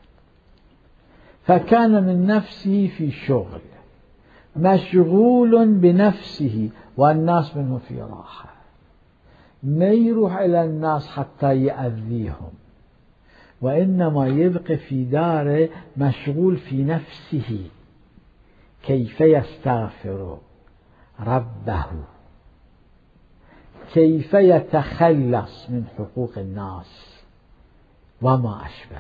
فكان من نفسه في شغل، مشغول بنفسه، والناس منه في راحة. ما يروح إلى الناس حتى يأذيهم، وإنما يبقى في داره مشغول في نفسه، كيف يستغفر ربه، كيف يتخلص من حقوق الناس وما أشبه.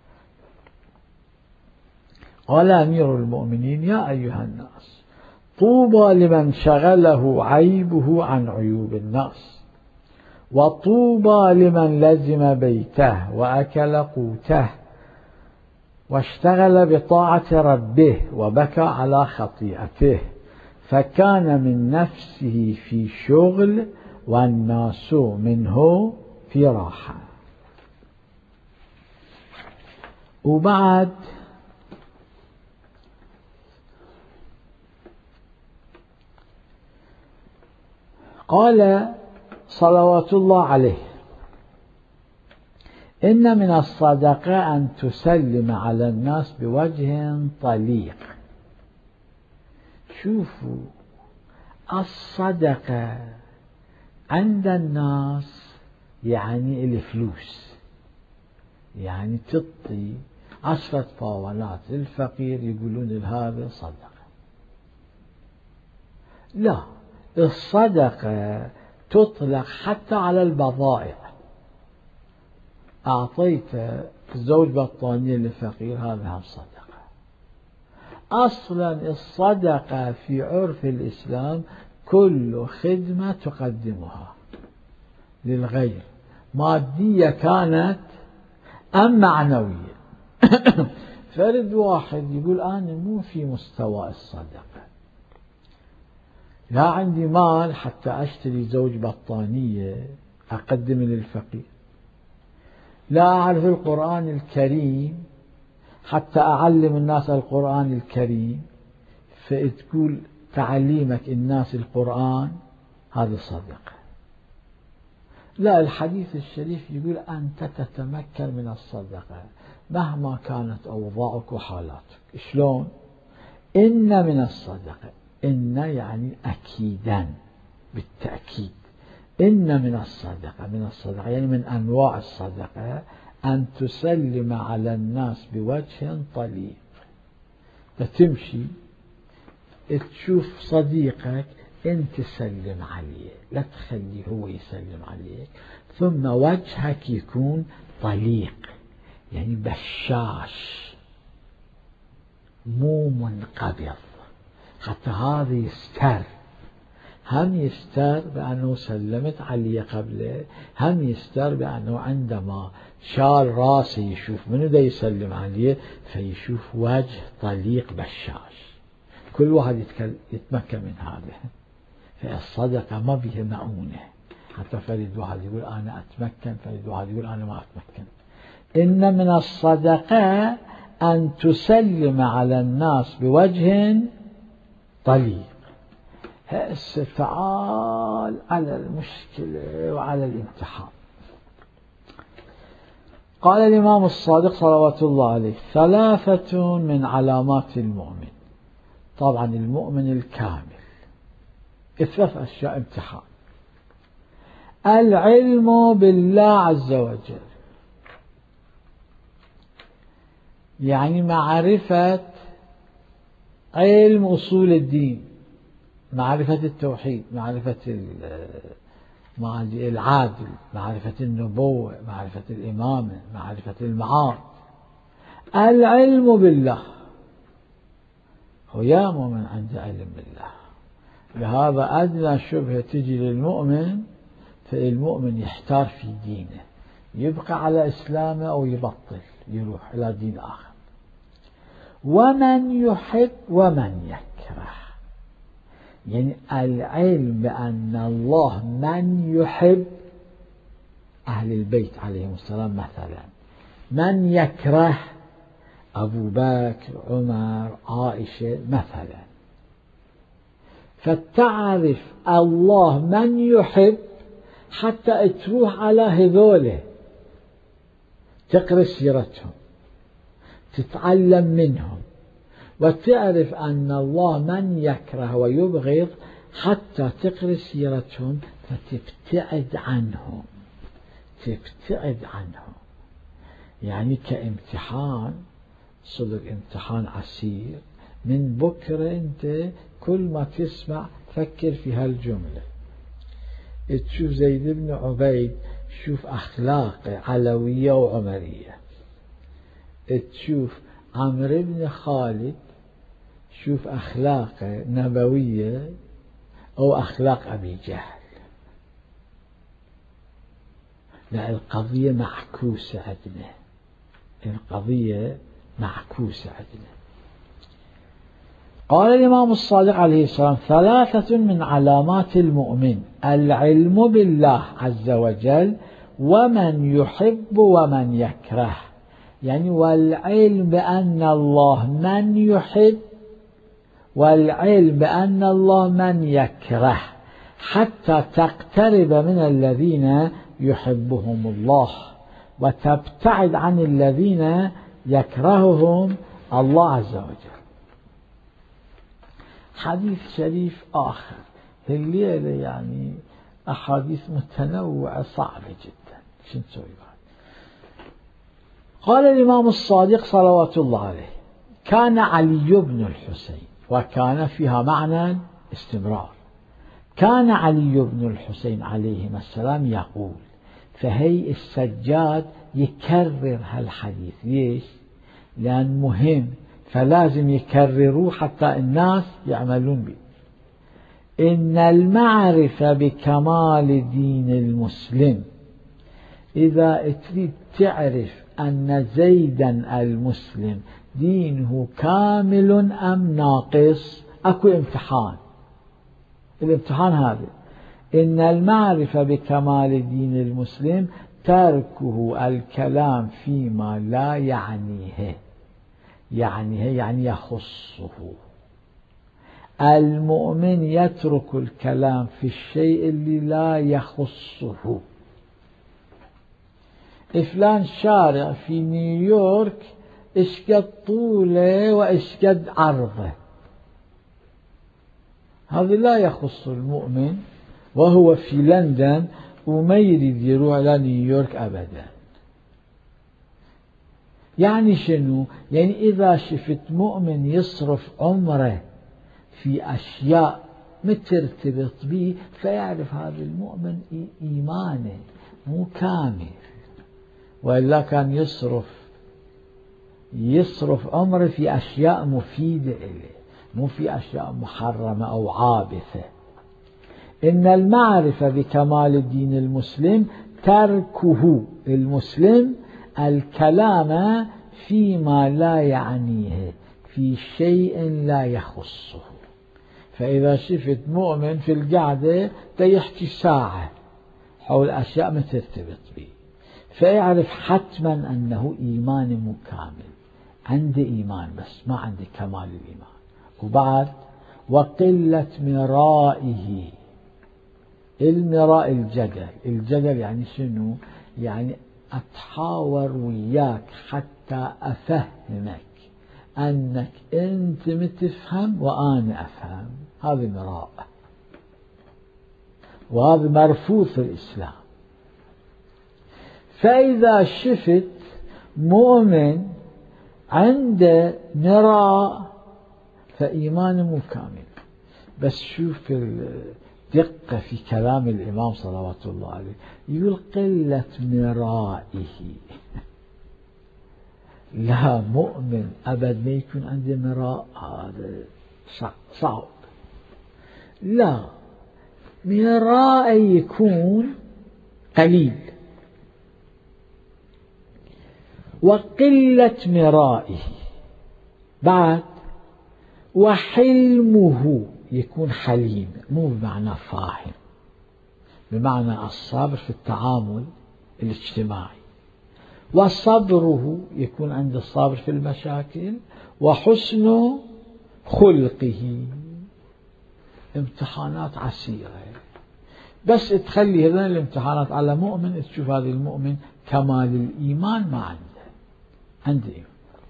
قال أمير المؤمنين: يا أيها الناس طوبى لمن شغله عيبه عن عيوب الناس، وطوبى لمن لزم بيته وأكل قوته واشتغل بطاعة ربه وبكى على خطيئته، فكان من نفسه في شغل والناس منه في راحة. وبعد قال صلوات الله عليه: إن من الصدقة أن تسلم على الناس بوجه طليق. شوفوا، الصدقة عند الناس يعني الفلوس، يعني تعطي عشرة باولات للفقير يقولون هذا صدقة. لا، الصدقة تطلق حتى على البضائع. أعطيت زوج بطانية للفقير، هذا هم صدقة. أصلا الصدقة في عرف الإسلام كل خدمة تقدمها للغير، مادية كانت أم معنوية. فرد واحد يقول أنا مو في مستوى الصدقة، لا عندي مال حتى أشتري زوج بطانية أقدم للفقير، لا أعرف القرآن الكريم حتى أعلم الناس القرآن الكريم، فتقول تعليمك الناس القرآن هذا صدقة. لا، الحديث الشريف يقول أنت تتمكن من الصدقة مهما كانت أوضاعك وحالاتك. شلون؟ إن من الصدقة، إن يعني أكيدا بالتأكيد، إن من الصدقة، من الصدقة يعني من أنواع الصدقة أن تسلم على الناس بوجه طليق. تمشي تشوف صديقك أنت تسلم عليه، لا تخليه هو يسلم عليك، ثم وجهك يكون طليق يعني بشاش مو منقبض، حتى هذا يستر، هم يستر بأنه سلمت عليه قبله، هم يستر بأنه عندما شال راسه يشوف منو دا يسلم عليه فيشوف وجه طليق بشاش. كل واحد يتمكن من هذا. فالصدقة ما بها مؤونة، حتى فريد واحد يقول أنا أتمكن، فريد واحد يقول أنا ما أتمكن. إن من الصدقة أن تسلم على الناس بوجه طليق. هسه تعال على المشكلة وعلى الامتحان. قال الإمام الصادق صلوات الله عليه: ثلاثة من علامات المؤمن. طبعا المؤمن الكامل ثلاث أشياء امتحان: العلم بالله عز وجل، يعني معرفة علم أصول الدين، معرفة التوحيد، معرفة العادل، معرفة النبوة، معرفة الإمامة، معرفة المعاد. العلم بالله، هو يا مؤمن عنده علم بالله، لهذا أدنى شبهة تجي للمؤمن فالمؤمن يحتار في دينه، يبقى على إسلامه أو يبطل يروح إلى دين آخر. ومن يحب ومن يكره، يعني العلم بأن الله من يحب أهل البيت عليهم السلام مثلا، من يكره أبو بكر عمر عائشة مثلا. فتعرف الله من يحب حتى تروح على هذوله تقرأ سيرتهم تتعلم منهم، وتعرف أن الله من يكره ويبغض حتى تقرأ سيرتهم فتبتعد عنهم، تبتعد عنهم. يعني كامتحان صدق امتحان عسير، من بكرة أنت كل ما تسمع فكر في هالجملة. تشوف زيد بن عبيد شوف أخلاقه علوية وعمرية، تشوف عمرو بن خالد شوف أخلاقه نبوية أو أخلاق أبي جهل. لا، القضية معكوسة عندنا، القضية معكوسة عندنا. قال الإمام الصادق عليه السلام: ثلاثة من علامات المؤمن: العلم بالله عز وجل، ومن يحب ومن يكره، يعني والعلم بأن الله من يحب، والعلم بأن الله من يكره. حتى تقترب من الذين يحبهم الله وتبتعد عن الذين يكرههم الله عز وجل. حديث شريف آخر الليلة يعني أحاديث متنوعة صعبة جدا. شو نسوي بعد؟ قال الإمام الصادق صلوات الله عليه: كان علي بن الحسين، وكان فيها معنى استمرار، كان علي بن الحسين عليهما السلام يقول، فهي السجاد يكرر هالحديث. ليش؟ لأن مهم، فلازم يكرروه حتى الناس يعملون به. إن المعرفة بكمال دين المسلم، إذا تريد تعرف أن زيدا المسلم دينه كامل أم ناقص، أكو امتحان. الامتحان هذا: إن المعرفة بكمال دين المسلم تركه الكلام فيما لا يعنيه، يعنيه يعني يخصه. المؤمن يترك الكلام في الشيء اللي لا يخصه. فلان شارع في نيويورك اشقد طوله واشقد عرضه، هذا لا يخص المؤمن، وهو في لندن وما يريد يروح إلى نيويورك أبدا. يعني شنو؟ يعني إذا شفت مؤمن يصرف عمره في أشياء مترتبط به، فيعرف هذا المؤمن إيمانه مو كامل، وإلا كان يصرف يصرف عمره في أشياء مفيدة إليه، مو في أشياء محرمة أو عابثة. إن المعرفة بكمال دين المسلم تركه المسلم الكلام فيما لا يعنيه، في شيء لا يخصه. فإذا شفت مؤمن في القعدة يحكي ساعة حول أشياء ما ترتبط به، فيعرف حتما أنه إيمان مو كامل، عنده إيمان بس ما عنده كمال الإيمان. وبعد: وقلة مرائه. المراء الجدل. الجدل يعني شنو؟ يعني أتحاور وياك حتى أفهمك أنك أنت متفهم وأنا أفهم، هذا مراء، وهذا مرفوض في الإسلام. فإذا شفت مؤمن عنده مراء فإيمانه مو كامل. بس شوف الدقة في كلام الإمام صلوات الله عليه، يقول قلة مرائه. لا مؤمن أبد ما يكون عنده مراء، هذا صعب. لا، مراء يكون قليل. وقلة مرائه. بعد: وحلمه يكون حليم، مو بمعنى فاهم، بمعنى الصبر في التعامل الاجتماعي. وصبره يكون عند الصبر في المشاكل. وحسن خلقه. امتحانات عسيرة، بس تخلي هذين الامتحانات على مؤمن، تشوف هذا المؤمن كمال الإيمان ما عنده، عنده إيمان.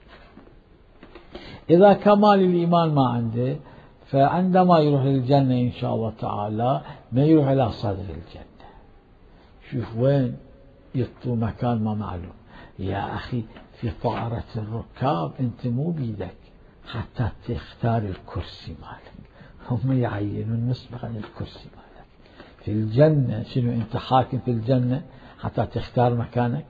إذا كمال الإيمان ما عنده، فعندما يروح للجنة إن شاء الله تعالى ما يروح إلى صدر الجنة. شوف وين يطلو مكان ما معلوم. يا أخي في طائرة الركاب أنت مو بيدك حتى تختار الكرسي مالك، هم يعينون مسبقا الكرسي مالك. في الجنة شنو؟ أنت حاكم في الجنة حتى تختار مكانك.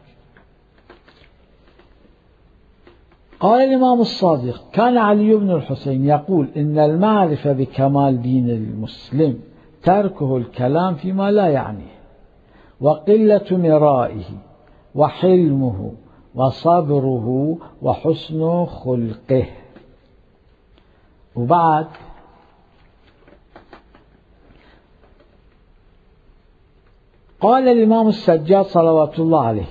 قال الإمام الصادق: كان علي بن الحسين يقول: إن المعرفة بكمال دين المسلم تركه الكلام فيما لا يعنيه، وقلة مرائه، وحلمه، وصبره، وحسن خلقه. وبعد: قال الإمام السجاد صلوات الله عليه: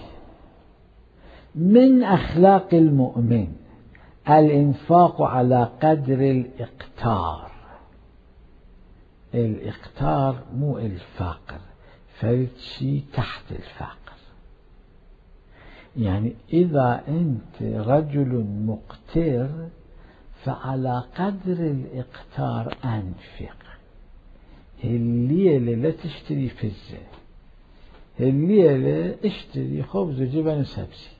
من أخلاق المؤمن الإنفاق على قدر الإقتار. الإقتار مو الفاقر، فرد شيء تحت الفاقر. يعني إذا أنت رجل مقتر فعلى قدر الإقتار أنفق. الليلة لا تشتري فزة، الليلة اشتري خبز وجبن وسبسي.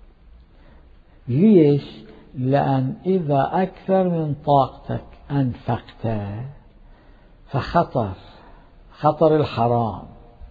ليش؟ لأن إذا أكثر من طاقتك أنفقته فخطر، خطر الحرام.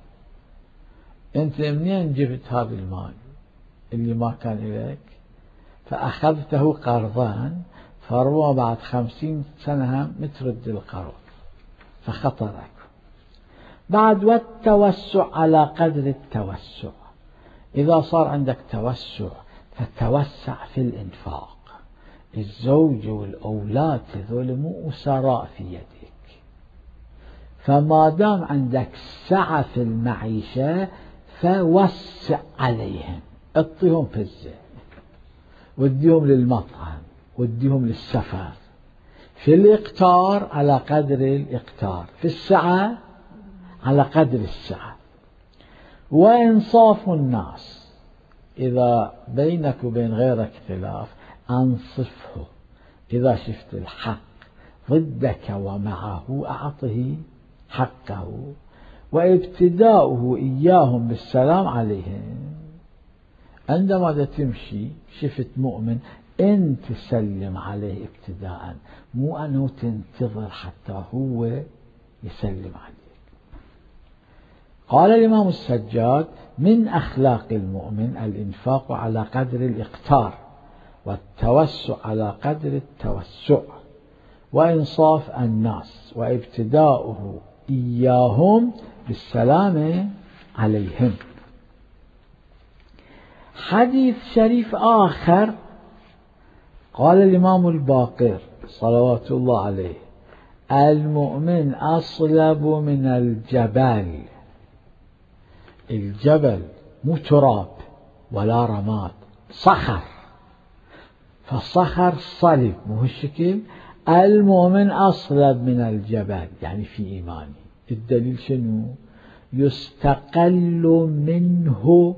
أنت منين جبت هذا المال اللي ما كان لك؟ فأخذته قرضان، فربما بعد خمسين سنة مترد القرض، فخطرك. بعد والتوسع على قدر التوسع. إذا صار عندك توسع فتوسع في الإنفاق. الزوج والأولاد هذول مو أسراء في يدك، فما دام عندك سعة في المعيشة فوسع عليهم، اعطيهم فزة، وديهم للمطعم، وديهم للسفر. في الإقتار على قدر الإقتار، في السعة على قدر السعة. وإنصاف الناس، إذا بينك وبين غيرك اختلاف أنصفه. إذا شفت الحق ضدك ومعه أعطه حقه، وابتداؤه إياهم بالسلام عليهم. عندما تمشي شفت مؤمن أنت تسلم عليه ابتداء، مو أنه تنتظر حتى هو يسلم عليك. قال الإمام السجاد: من أخلاق المؤمن الإنفاق على قدر الإقتار، والتوسع على قدر التوسع، وإنصاف الناس، وابتداؤه إياهم بالسلام عليهم. حديث شريف آخر قال الإمام الباقر صلوات الله عليه: المؤمن أصلب من الجبل. الجبل مو تراب ولا رماد، صخر، فالصخر صلب مو الشكل. المؤمن أصلب من الجبل، يعني في إيمانه. الدليل شنو؟ يستقل منه،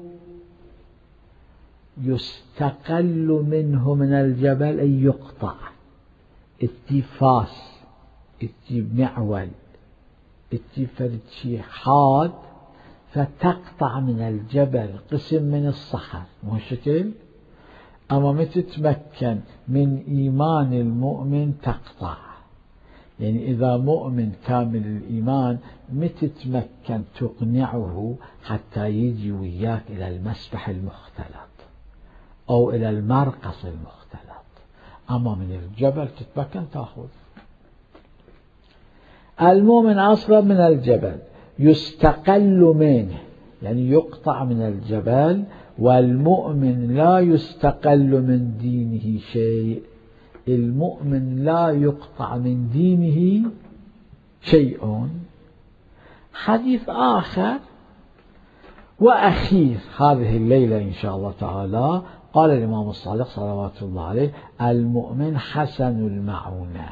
يستقل منه من الجبل أي يقطع. تجيب فاس، تجيب معول، تجيب فرد شيء حاد فتقطع من الجبل قسم من الصخر، مو الشكل. أما متى تتمكن من إيمان المؤمن تقطع. يعني إذا مؤمن كامل الإيمان متى تتمكن تقنعه حتى يجي وياك إلى المسبح المختلط أو إلى المرقص المختلط. أما من الجبل تتمكن تأخذ. المؤمن أصلب من الجبل، يستقل منه يعني يقطع من الجبل. والمؤمن لا يستقل من دينه شيء، المؤمن لا يقطع من دينه شيء. حديث آخر وأخير هذه الليلة إن شاء الله تعالى، قال الإمام الصادق صلوات الله عليه: المؤمن حسن المعونة،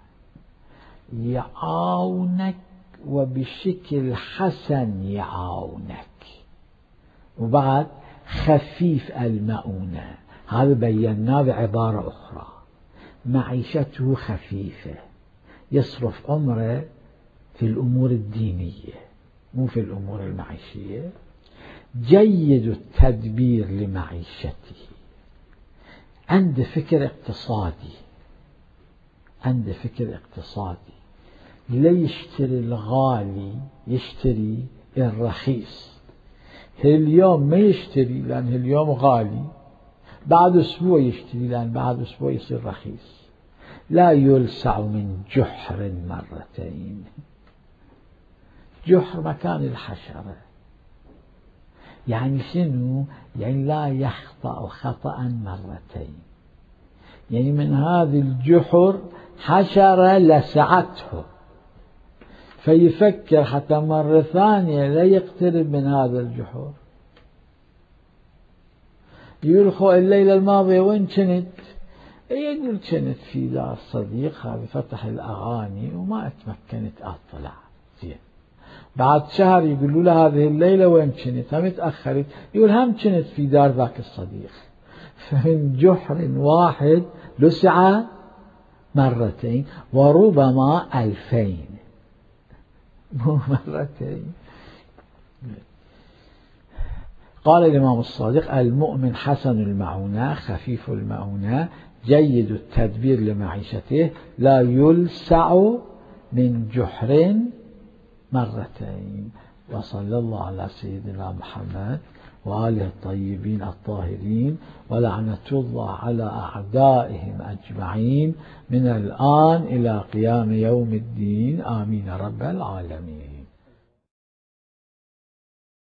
يعاونك وبشكل حسن يعاونك. وبعد خفيف المؤونة، هذا بيناه بعبارة أخرى، معيشته خفيفة، يصرف عمره في الأمور الدينية مو في الأمور المعيشية. جيد التدبير لمعيشته، عنده فكر اقتصادي، عنده فكر اقتصادي، لا يشتري الغالي يشتري الرخيص. اليوم ما يشتري لأن اليوم غالي، بعد أسبوع يشتري لأن بعد أسبوع يصير رخيص. لا يلسع من جحر مرتين. جحر مكان الحشرة، يعني شنو؟ يعني لا يخطأ خطأ مرتين. يعني من هذه الجحر حشرة لسعته، فيفكر حتى مرة ثانية لا يقترب من هذا الجحر. يقول خو الليلة الماضية وين كنت؟ يقول كنت في دار صديق، هذا فتح الأغاني وما أتمكنت أطلع. زين. بعد شهر يقولوا له هذه الليلة وين كنت؟ هم تأخرت، يقول هم كنت في دار ذاك الصديق. فمن جحر واحد لسع مرتين وربما ألفين، مو مرتين. قال الإمام الصادق: المؤمن حسن المعونة خفيف المعونة جيد التدبير لمعيشته لا يلسع من جحر مرتين. وصلى الله على سيدنا محمد وآله الطيبين الطاهرين، ولعنة الله على أعدائهم أجمعين من الآن إلى قيام يوم الدين، آمين رب العالمين.